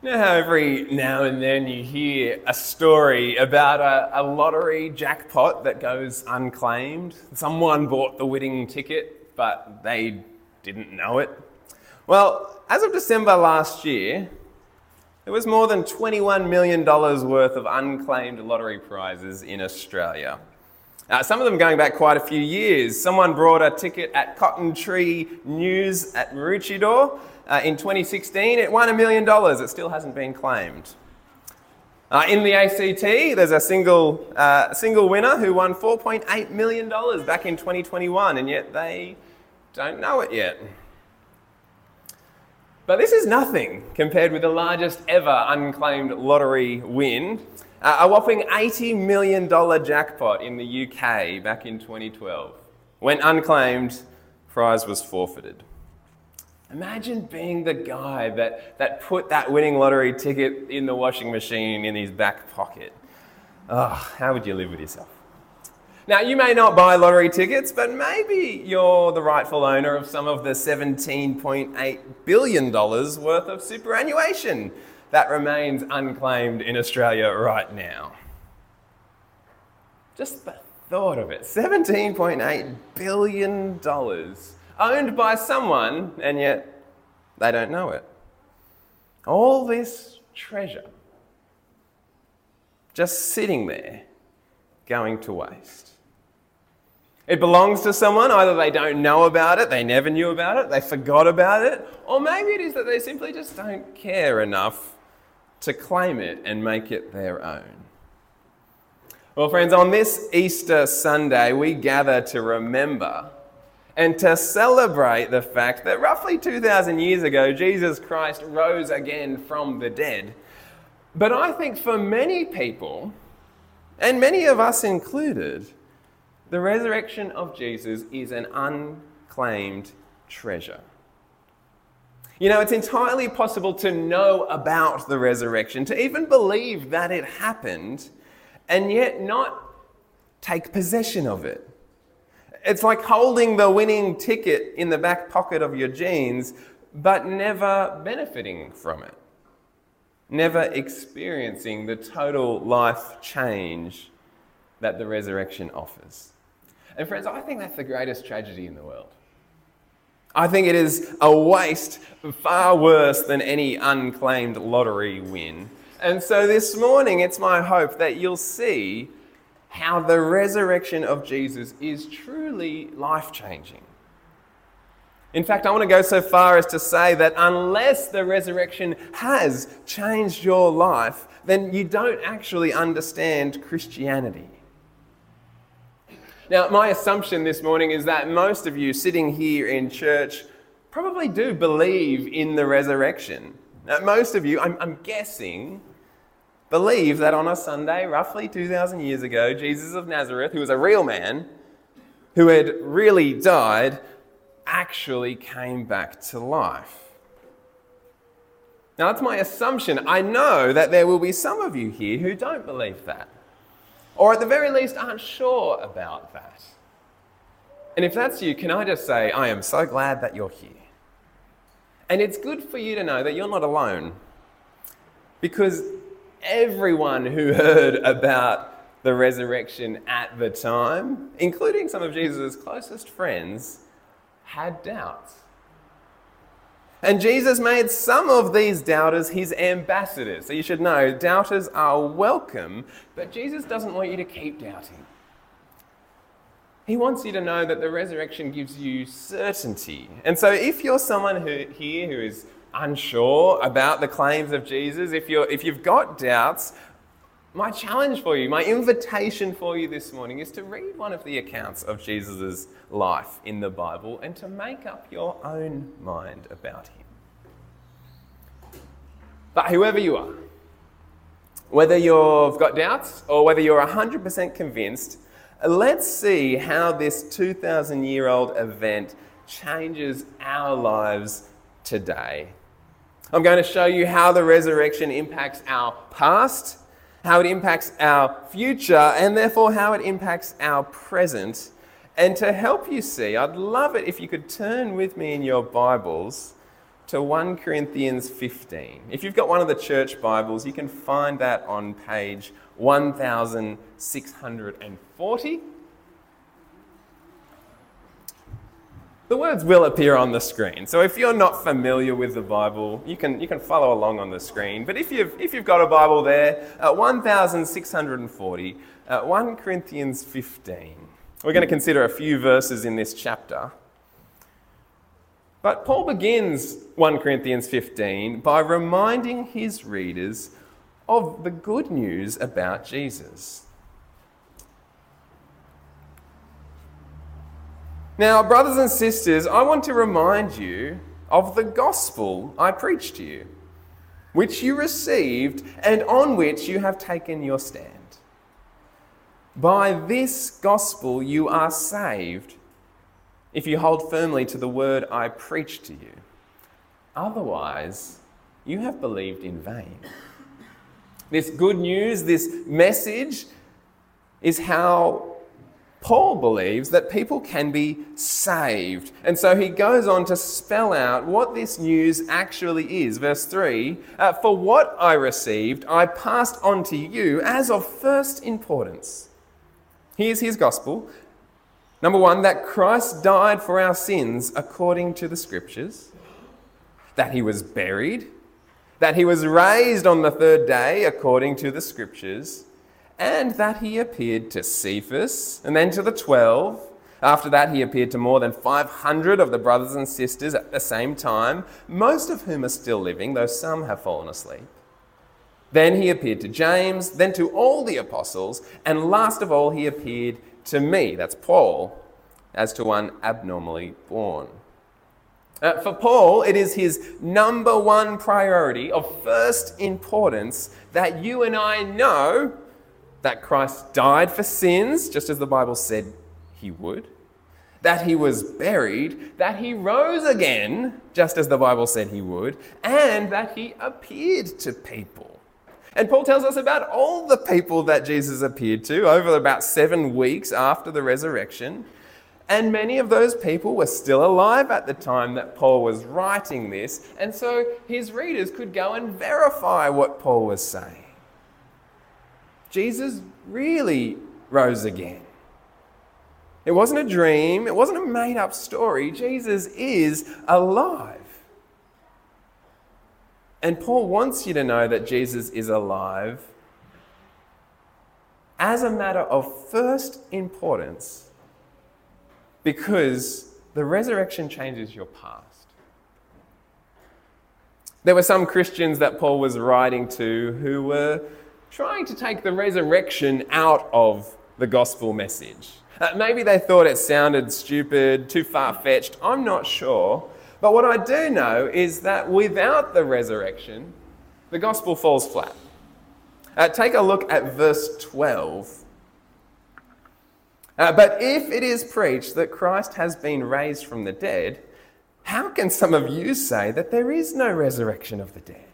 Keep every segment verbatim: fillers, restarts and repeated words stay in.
You know how every now and then you hear a story about a, a lottery jackpot that goes unclaimed? Someone bought the winning ticket, but they didn't know it. Well, as of December last year, there was more than twenty-one million dollars worth of unclaimed lottery prizes in Australia. Uh, some of them going back quite a few years. Someone brought a ticket at Cotton Tree News at Maroochydore uh, in twenty sixteen. It won a million dollars. It still hasn't been claimed. Uh, in the A C T, there's a single uh, single winner who won four point eight million dollars back in twenty twenty-one, and yet they don't know it yet. But this is nothing compared with the largest ever unclaimed lottery win. Uh, a whopping eighty million dollars jackpot in the U K back in twenty twelve. When unclaimed, prize was forfeited. Imagine being the guy that, that put that winning lottery ticket in the washing machine in his back pocket. Oh, how would you live with yourself? Now, you may not buy lottery tickets, but maybe you're the rightful owner of some of the seventeen point eight billion dollars worth of superannuation that remains unclaimed in Australia right now. Just the thought of it, seventeen point eight billion dollars owned by someone, and yet they don't know it. All this treasure just sitting there, going to waste. It belongs to someone. Either they don't know about it, they never knew about it, they forgot about it, or maybe it is that they simply just don't care enough to claim it and make it their own. Well, friends, on this Easter Sunday, we gather to remember and to celebrate the fact that roughly two thousand years ago, Jesus Christ rose again from the dead. But I think for many people, and many of us included, the resurrection of Jesus is an unclaimed treasure. You know, it's entirely possible to know about the resurrection, to even believe that it happened, and yet not take possession of it. It's like holding the winning ticket in the back pocket of your jeans, but never benefiting from it, never experiencing the total life change that the resurrection offers. And friends, I think that's the greatest tragedy in the world. I think it is a waste far worse than any unclaimed lottery win. And so this morning, it's my hope that you'll see how the resurrection of Jesus is truly life-changing. In fact, I want to go so far as to say that unless the resurrection has changed your life, then you don't actually understand Christianity. Now, my assumption this morning is that most of you sitting here in church probably do believe in the resurrection. Now, most of you, I'm, I'm guessing, believe that on a Sunday, roughly two thousand years ago, Jesus of Nazareth, who was a real man, who had really died, actually came back to life. Now, that's my assumption. I know that there will be some of you here who don't believe that, or at the very least aren't sure about that. And if that's you, can I just say, I am so glad that you're here. And it's good for you to know that you're not alone, because everyone who heard about the resurrection at the time, including some of Jesus' closest friends, had doubts. And Jesus made some of these doubters his ambassadors. So you should know, doubters are welcome, but Jesus doesn't want you to keep doubting. He wants you to know that the resurrection gives you certainty. And so if you're someone who, here who is unsure about the claims of Jesus, if you're, if you've got doubts, my challenge for you, my invitation for you this morning is to read one of the accounts of Jesus' life in the Bible and to make up your own mind about him. But whoever you are, whether you've got doubts or whether you're one hundred percent convinced, let's see how this two thousand year old event changes our lives today. I'm going to show you how the resurrection impacts our past, how it impacts our future, and therefore how it impacts our present. And to help you see, I'd love it if you could turn with me in your Bibles to First Corinthians fifteen. If you've got one of the church Bibles, you can find that on page one thousand six hundred forty. The words will appear on the screen, so if you're not familiar with the Bible, you can you can follow along on the screen. But if you've if you've got a Bible there, uh, one thousand six hundred forty, uh, First Corinthians fifteen. We're going to consider a few verses in this chapter. But Paul begins First Corinthians fifteen by reminding his readers of the good news about Jesus. Now, brothers and sisters, I want to remind you of the gospel I preached to you, which you received and on which you have taken your stand. By this gospel you are saved, if you hold firmly to the word I preached to you. Otherwise, you have believed in vain. This good news, this message, is how Paul believes that people can be saved. And so he goes on to spell out what this news actually is. Verse three, uh, for what I received, I passed on to you as of first importance. Here's his gospel. Number one, that Christ died for our sins according to the Scriptures, that he was buried, that he was raised on the third day according to the Scriptures, and that he appeared to Cephas and then to the twelve. After that, he appeared to more than five hundred of the brothers and sisters at the same time, most of whom are still living, though some have fallen asleep. Then he appeared to James, then to all the apostles, and last of all, he appeared to me, that's Paul, as to one abnormally born. Uh, for Paul, it is his number one priority of first importance that you and I know that Christ died for sins, just as the Bible said he would, that he was buried, that he rose again, just as the Bible said he would, and that he appeared to people. And Paul tells us about all the people that Jesus appeared to over about seven weeks after the resurrection. And many of those people were still alive at the time that Paul was writing this. And so his readers could go and verify what Paul was saying. Jesus really rose again. It wasn't a dream. It wasn't a made-up story. Jesus is alive. And Paul wants you to know that Jesus is alive as a matter of first importance, because the resurrection changes your past. There were some Christians that Paul was writing to who were trying to take the resurrection out of the gospel message. Uh, maybe they thought it sounded stupid, too far-fetched, I'm not sure. But what I do know is that without the resurrection, the gospel falls flat. Uh, take a look at verse twelve. Uh, but if it is preached that Christ has been raised from the dead, how can some of you say that there is no resurrection of the dead?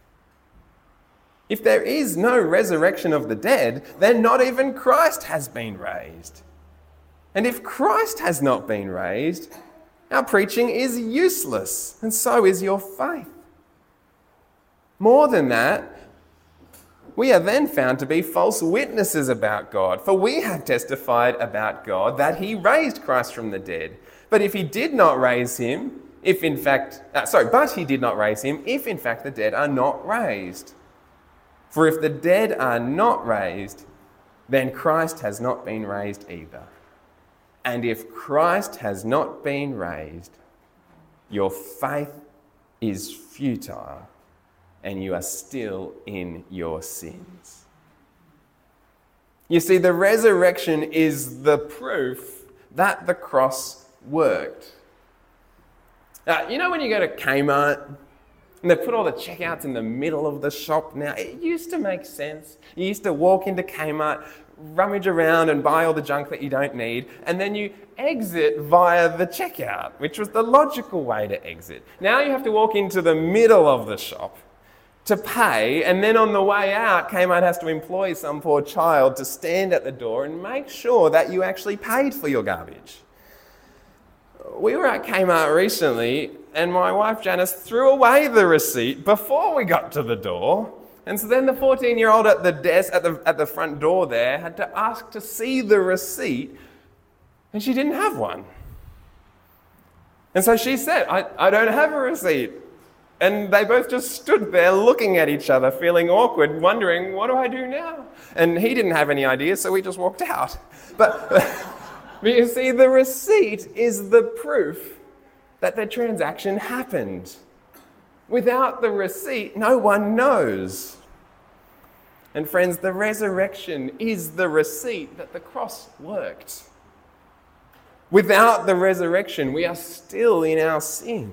If there is no resurrection of the dead, then not even Christ has been raised. And if Christ has not been raised, our preaching is useless, and so is your faith. More than that, we are then found to be false witnesses about God, for we have testified about God that he raised Christ from the dead. But if he did not raise him, if in fact, uh, sorry, but he did not raise him, if in fact the dead are not raised. For if the dead are not raised, then Christ has not been raised either. And if Christ has not been raised, your faith is futile and you are still in your sins. You see, the resurrection is the proof that the cross worked. Uh, you know when you go to Kmart and they put all the checkouts in the middle of the shop now? It used to make sense. You used to walk into Kmart, rummage around and buy all the junk that you don't need, and then you exit via the checkout, which was the logical way to exit. Now you have to walk into the middle of the shop to pay, and then on the way out, Kmart has to employ some poor child to stand at the door and make sure that you actually paid for your garbage. We were at Kmart recently, and my wife Janice threw away the receipt before we got to the door. And so then the fourteen-year-old at the desk, at the, at the front door there, had to ask to see the receipt, and she didn't have one. And so she said, I, I don't have a receipt. And they both just stood there looking at each other, feeling awkward, wondering, what do I do now? And he didn't have any ideas, so we just walked out. But, but you see, the receipt is the proof that the transaction happened. Without the receipt, no one knows. And friends, the resurrection is the receipt that the cross worked. Without the resurrection, we are still in our sin.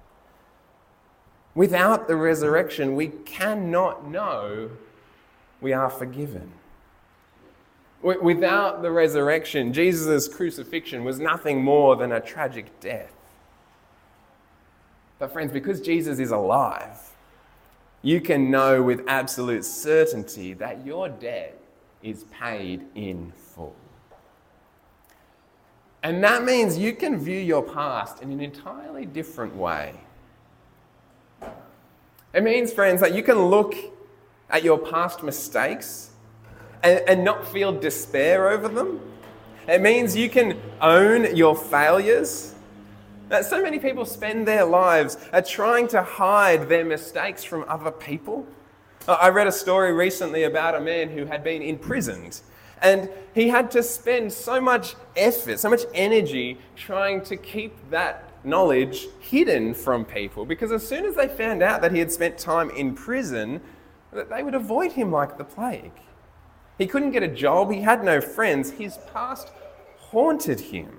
Without the resurrection, we cannot know we are forgiven. Without the resurrection, Jesus' crucifixion was nothing more than a tragic death. But friends, because Jesus is alive, you can know with absolute certainty that your debt is paid in full. And that means you can view your past in an entirely different way. It means, friends, that you can look at your past mistakes and, and not feel despair over them. It means you can own your failures. That so many people spend their lives uh, trying to hide their mistakes from other people. Uh, I read a story recently about a man who had been imprisoned, and he had to spend so much effort, so much energy trying to keep that knowledge hidden from people, because as soon as they found out that he had spent time in prison, they would avoid him like the plague. He couldn't get a job, he had no friends, his past haunted him.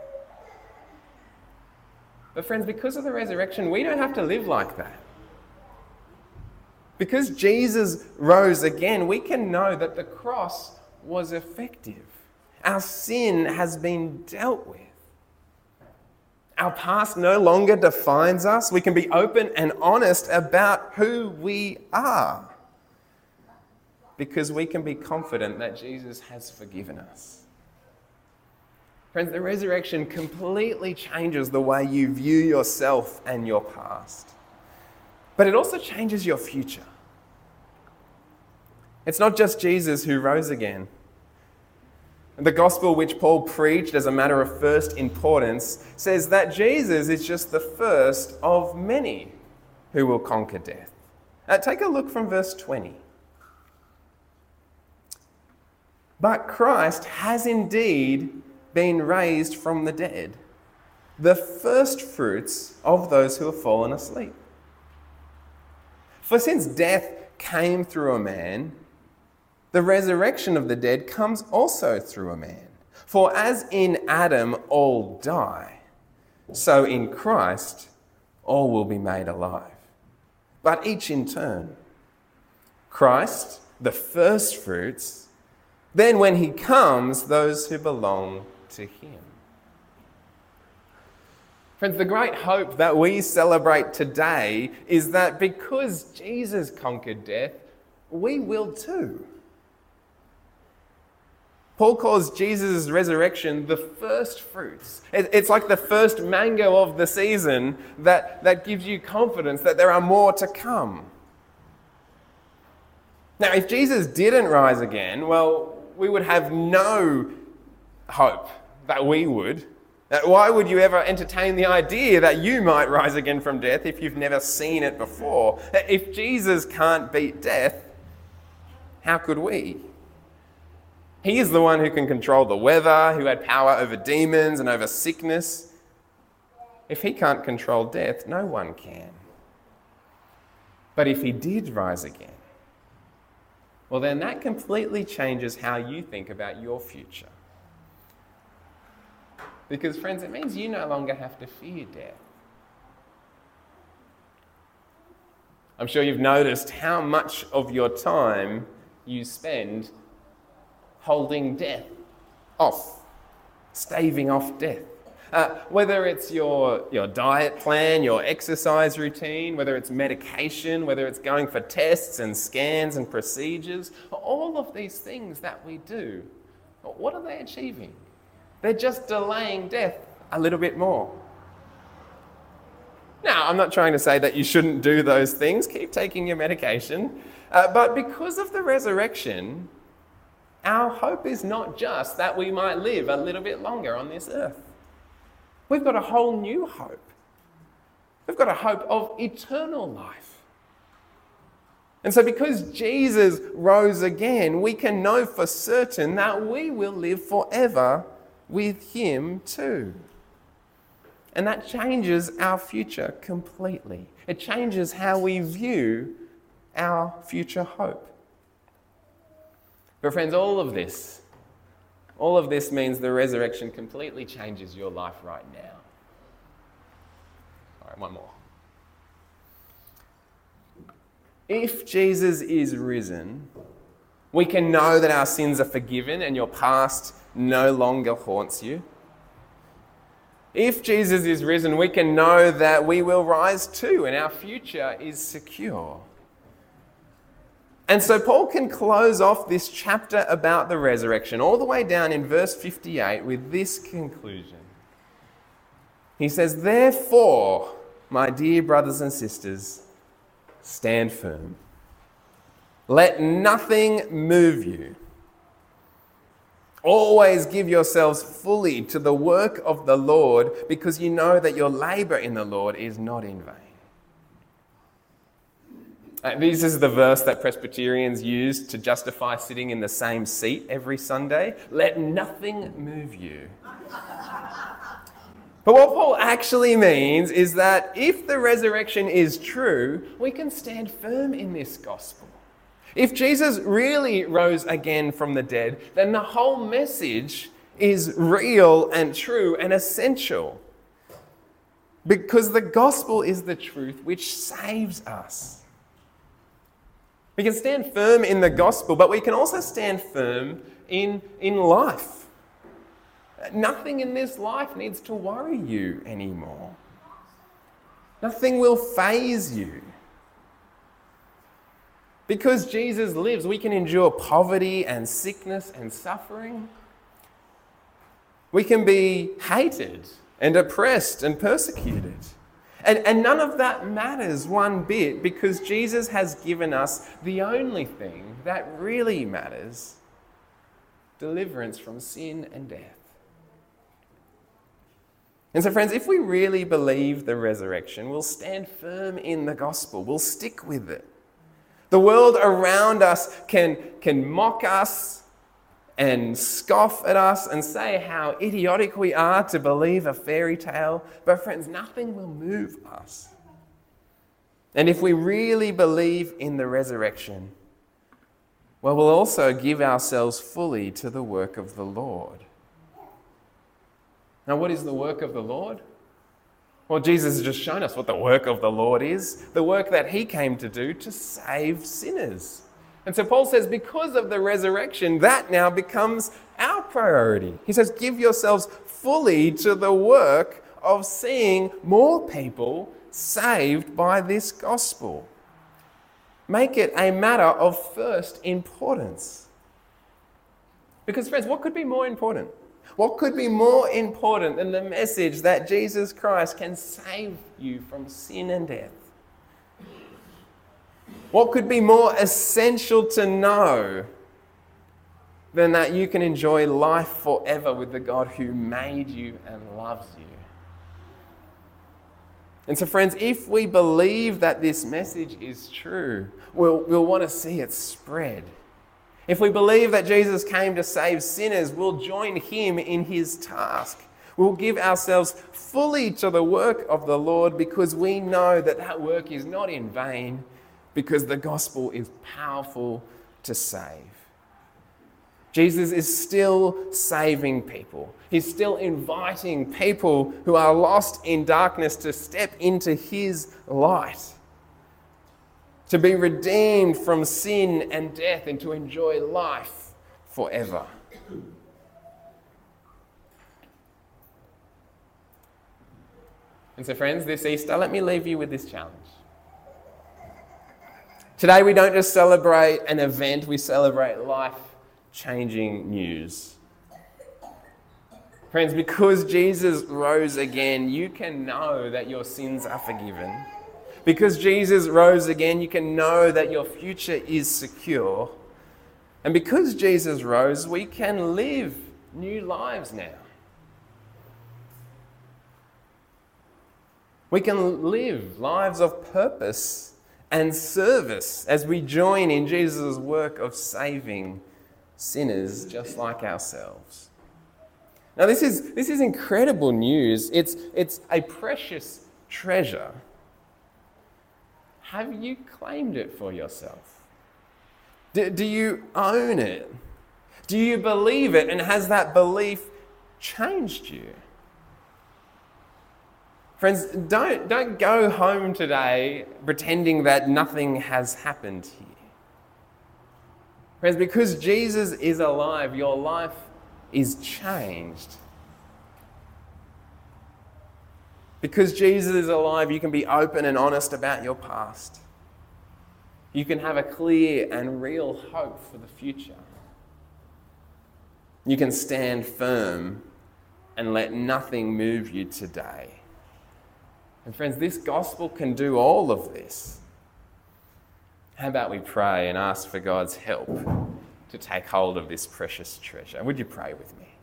But friends, because of the resurrection, we don't have to live like that. Because Jesus rose again, we can know that the cross was effective. Our sin has been dealt with. Our past no longer defines us. We can be open and honest about who we are, because we can be confident that Jesus has forgiven us. Friends, the resurrection completely changes the way you view yourself and your past. But it also changes your future. It's not just Jesus who rose again. The gospel which Paul preached as a matter of first importance says that Jesus is just the first of many who will conquer death. Uh, take a look from verse twenty. But Christ has indeed been raised from the dead, the first fruits of those who have fallen asleep. For since death came through a man, the resurrection of the dead comes also through a man. For as in Adam all die, so in Christ all will be made alive, but each in turn. Christ, the first fruits, then when he comes, those who belong to him. Friends, the great hope that we celebrate today is that because Jesus conquered death, we will too. Paul calls Jesus' resurrection the first fruits. It's like the first mango of the season that, that gives you confidence that there are more to come. Now, if Jesus didn't rise again, well, we would have no hope that we would. Why would you ever entertain the idea that you might rise again from death if you've never seen it before? If Jesus can't beat death, how could we? He is the one who can control the weather, who had power over demons and over sickness. If he can't control death, no one can. But if he did rise again, well, then that completely changes how you think about your future. Because, friends, it means you no longer have to fear death. I'm sure you've noticed how much of your time you spend holding death off, staving off death. Uh, whether it's your, your diet plan, your exercise routine, whether it's medication, whether it's going for tests and scans and procedures, all of these things that we do, what are they achieving? They're just delaying death a little bit more. Now, I'm not trying to say that you shouldn't do those things. Keep taking your medication. Uh, but because of the resurrection, our hope is not just that we might live a little bit longer on this earth. We've got a whole new hope. We've got a hope of eternal life. And so because Jesus rose again, we can know for certain that we will live forever with him too. And that changes our future completely. It changes how we view our future hope. But friends, all of this, all of this means the resurrection completely changes your life right now. All right, one more. If Jesus is risen, we can know that our sins are forgiven and your past no longer haunts you. If Jesus is risen, we can know that we will rise too and our future is secure. And so Paul can close off this chapter about the resurrection all the way down in verse fifty-eight with this conclusion. He says, "Therefore, my dear brothers and sisters, stand firm. Let nothing move you. Always give yourselves fully to the work of the Lord, because you know that your labour in the Lord is not in vain." Uh, this is the verse that Presbyterians use to justify sitting in the same seat every Sunday. Let nothing move you. But what Paul actually means is that if the resurrection is true, we can stand firm in this gospel. If Jesus really rose again from the dead, then the whole message is real and true and essential. Because the gospel is the truth which saves us. We can stand firm in the gospel, but we can also stand firm in, in life. Nothing in this life needs to worry you anymore. Nothing will faze you. Because Jesus lives, we can endure poverty and sickness and suffering. We can be hated and oppressed and persecuted. And, and none of that matters one bit, because Jesus has given us the only thing that really matters: deliverance from sin and death. And so, friends, if we really believe the resurrection, we'll stand firm in the gospel. We'll stick with it. The world around us can, can mock us and scoff at us and say how idiotic we are to believe a fairy tale. But friends, nothing will move us. And if we really believe in the resurrection, well, we'll also give ourselves fully to the work of the Lord. Now, what is the work of the Lord? Well, Jesus has just shown us what the work of the Lord is, the work that he came to do to save sinners. And so Paul says, because of the resurrection, that now becomes our priority. He says, give yourselves fully to the work of seeing more people saved by this gospel. Make it a matter of first importance. Because, friends, what could be more important? What could be more important than the message that Jesus Christ can save you from sin and death? What could be more essential to know than that you can enjoy life forever with the God who made you and loves you? And so, friends, if we believe that this message is true, we'll, we'll want to see it spread. If we believe that Jesus came to save sinners, we'll join him in his task. We'll give ourselves fully to the work of the Lord, because we know that that work is not in vain, because the gospel is powerful to save. Jesus is still saving people. He's still inviting people who are lost in darkness to step into his light, to be redeemed from sin and death, and to enjoy life forever. And so, friends, this Easter, let me leave you with this challenge. Today, we don't just celebrate an event, we celebrate life-changing news. Friends, because Jesus rose again, you can know that your sins are forgiven. Because Jesus rose again, you can know that your future is secure. And because Jesus rose, we can live new lives now. We can live lives of purpose and service as we join in Jesus' work of saving sinners just like ourselves. Now, this is, this is incredible news. It's, it's a precious treasure. Have you claimed it for yourself? Do, do you own it? Do you believe it? And has that belief changed you? Friends, don't, don't go home today pretending that nothing has happened here. Friends, because Jesus is alive, your life is changed. Because Jesus is alive, you can be open and honest about your past. You can have a clear and real hope for the future. You can stand firm and let nothing move you today. And friends, this gospel can do all of this. How about we pray and ask for God's help to take hold of this precious treasure? Would you pray with me?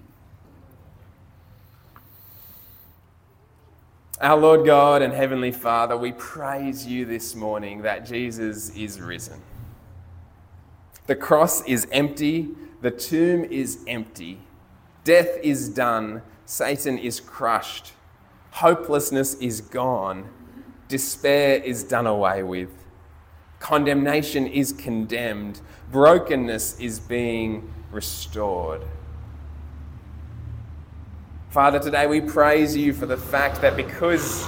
Our Lord God and Heavenly Father, we praise you this morning that Jesus is risen. The cross is empty, the tomb is empty, death is done, Satan is crushed, hopelessness is gone, despair is done away with, condemnation is condemned, brokenness is being restored. Father, today we praise you for the fact that because,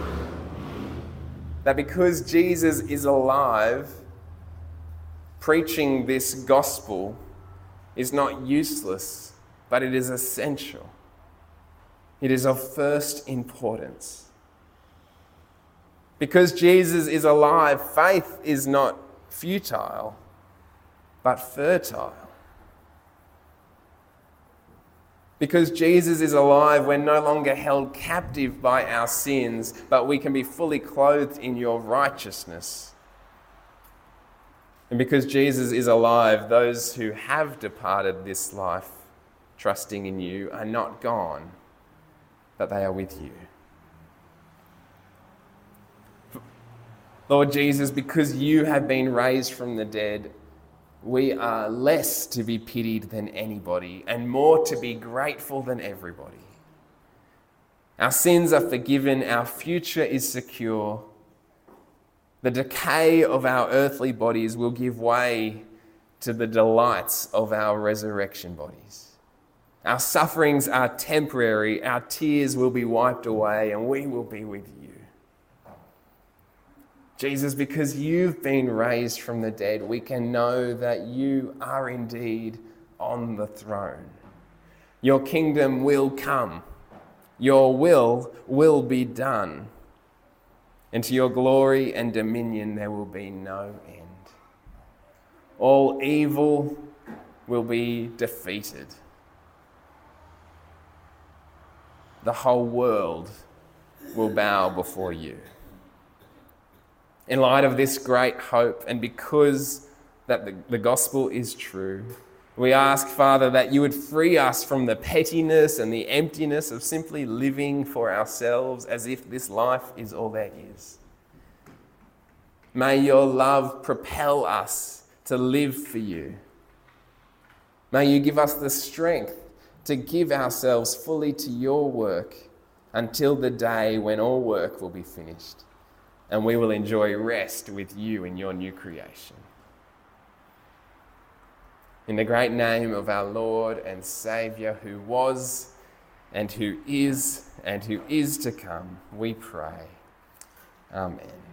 that because Jesus is alive, preaching this gospel is not useless, but it is essential. It is of first importance. Because Jesus is alive, faith is not futile, but fertile. Because Jesus is alive, we're no longer held captive by our sins, but we can be fully clothed in your righteousness. And because Jesus is alive, those who have departed this life, trusting in you, are not gone, but they are with you. Lord Jesus, because you have been raised from the dead, we are less to be pitied than anybody and more to be grateful than everybody. Our sins are forgiven, our future is secure. The decay of our earthly bodies will give way to the delights of our resurrection bodies. Our sufferings are temporary, our tears will be wiped away, and we will be with you. Jesus, because you've been raised from the dead, we can know that you are indeed on the throne. Your kingdom will come. Your will will be done. And to your glory and dominion there will be no end. All evil will be defeated. The whole world will bow before you. In light of this great hope, and because that the, the gospel is true, we ask, Father, that you would free us from the pettiness and the emptiness of simply living for ourselves as if this life is all there is. May your love propel us to live for you. May you give us the strength to give ourselves fully to your work until the day when all work will be finished and we will enjoy rest with you in your new creation. In the great name of our Lord and Saviour, who was and who is and who is to come, we pray. Amen.